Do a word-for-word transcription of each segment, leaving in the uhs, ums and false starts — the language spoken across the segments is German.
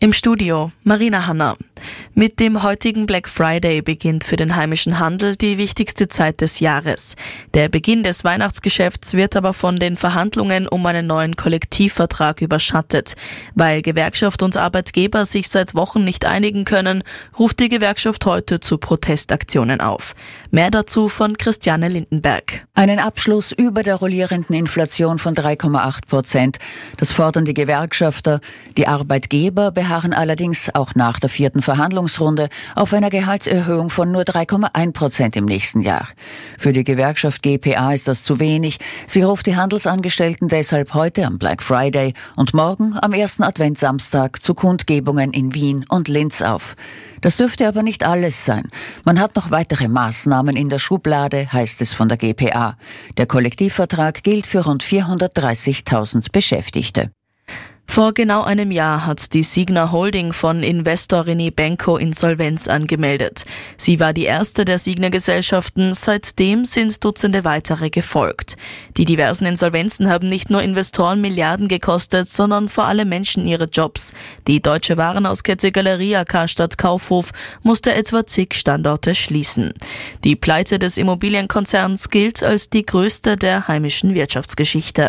Im Studio Marina Hanna. Mit dem heutigen Black Friday beginnt für den heimischen Handel die wichtigste Zeit des Jahres. Der Beginn des Weihnachtsgeschäfts wird aber von den Verhandlungen um einen neuen Kollektivvertrag überschattet. Weil Gewerkschaft und Arbeitgeber sich seit Wochen nicht einigen können, ruft die Gewerkschaft heute zu Protestaktionen auf. Mehr dazu von Christiane Lindenberg. Einen Abschluss über der rollierenden Inflation von drei Komma acht Prozent. Das fordern die Gewerkschafter. Die Arbeitgeber beharren allerdings auch nach der vierten Verhandlungsrunde auf einer Gehaltserhöhung von nur drei Komma eins Prozent im nächsten Jahr. Für die Gewerkschaft G P A ist das zu wenig. Sie ruft die Handelsangestellten deshalb heute am Black Friday und morgen am ersten Adventssamstag zu Kundgebungen in Wien und Linz auf. Das dürfte aber nicht alles sein. Man hat noch weitere Maßnahmen in der Schublade, heißt es von der G P A. Der Kollektivvertrag gilt für rund vierhundertdreißigtausend Beschäftigte. Vor genau einem Jahr hat die Signa Holding von Investor René Benko Insolvenz angemeldet. Sie war die erste der Signa-Gesellschaften, seitdem sind Dutzende weitere gefolgt. Die diversen Insolvenzen haben nicht nur Investoren Milliarden gekostet, sondern vor allem Menschen ihre Jobs. Die deutsche Warenhauskette Galeria Karstadt Kaufhof musste etwa zig Standorte schließen. Die Pleite des Immobilienkonzerns gilt als die größte der heimischen Wirtschaftsgeschichte.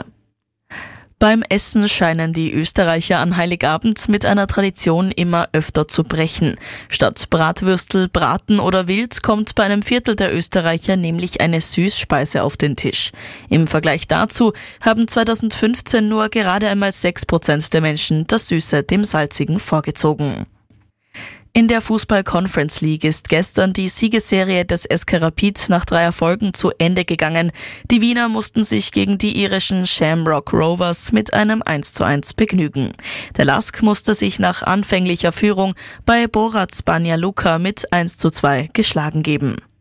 Beim Essen scheinen die Österreicher an Heiligabend mit einer Tradition immer öfter zu brechen. Statt Bratwürstel, Braten oder Wild kommt bei einem Viertel der Österreicher nämlich eine Süßspeise auf den Tisch. Im Vergleich dazu haben zweitausendfünfzehn nur gerade einmal sechs Prozent der Menschen das Süße dem Salzigen vorgezogen. In der Fußball-Conference League ist gestern die Siegesserie des S K Rapid nach drei Erfolgen zu Ende gegangen. Die Wiener mussten sich gegen die irischen Shamrock Rovers mit einem eins zu eins begnügen. Der Lask musste sich nach anfänglicher Führung bei Borac Banja Luka mit eins zu zwei geschlagen geben.